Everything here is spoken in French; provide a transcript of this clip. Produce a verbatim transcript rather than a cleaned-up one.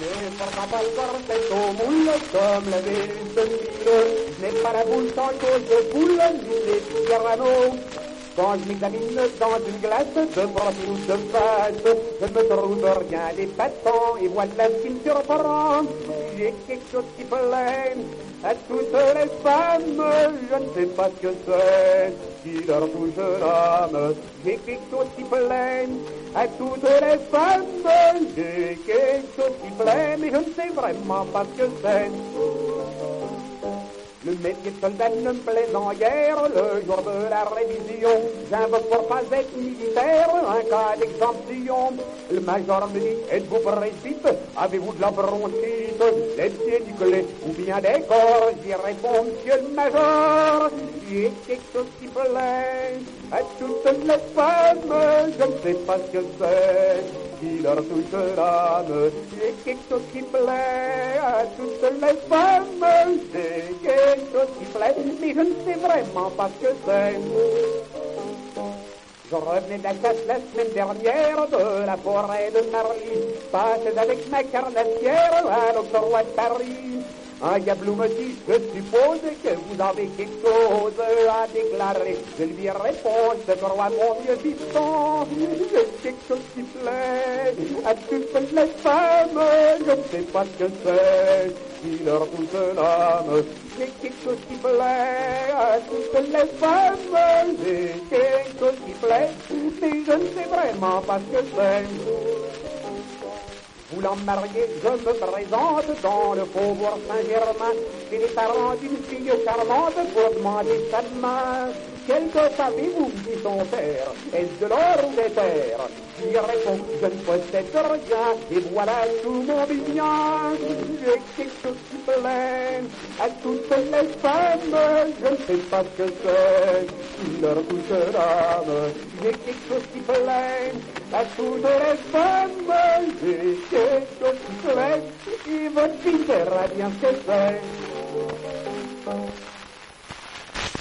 Ne porta pas le corset au moule comme la veste mille. Je n'ai pas la boule sans cause de poule, ni les tyrannos. Quand je m'examine dans une glace de profil ou de face, je ne me trouve rien d'épatant et voilà ce qui me surprend. J'ai quelque chose qui plaît à toutes les femmes, je ne sais pas ce que c'est qui leur touche l'âme. J'ai quelque chose qui plaît à toutes les femmes, j'ai quelque chose qui plaît, mais je ne sais vraiment pas ce que c'est. Le métier de soldat ne me plaisant guère, le jour de la révision, j'invoque pour pas être militaire, un cas d'exemption. Le major me dit, êtes-vous principe, avez-vous de la bronchite, les pieds Nicolet ou bien des corps? J'y réponds, monsieur le major, j'ai quelque chose qui plaît à toutes les femmes, je ne sais pas ce que c'est qui leur touche l'âme. J'ai quelque chose qui plaît à toutes les femmes, j'ai quelque chose qui plaît, mais je ne sais vraiment pas ce que c'est. Je revenais de la chasse la semaine dernière de la forêt de Marly, passais avec ma carnassière à l'octroi de Paris. Un diablou me dit, je suppose que vous avez quelque chose à déclarer. Je lui réponds, je crois mon vieux piston, j'ai quelque chose qui plaît à toutes les femmes, je ne sais pas ce que c'est qui leur touche l'âme. J'ai quelque chose qui plaît à toutes les femmes, j'ai quelque chose qui plaît, mais je ne sais vraiment pas ce que c'est. Voulant me marier, je me présente dans le faubourg Saint-Germain chez les parents d'une fille charmante pour demander sa main. Quel que savez-vous, me dit son père, est-ce de l'or ou des terres? J'y réponds, je ne possède rien, et voilà tout mon bien. J'ai quelque chose qui plaît à toutes les femmes, je ne sais pas ce que c'est qui leur touche l'âme. J'ai quelque chose qui plaît à toutes les femmes, j'ai quelque chose qui plaît, et votre fille verra bien ce que c'est.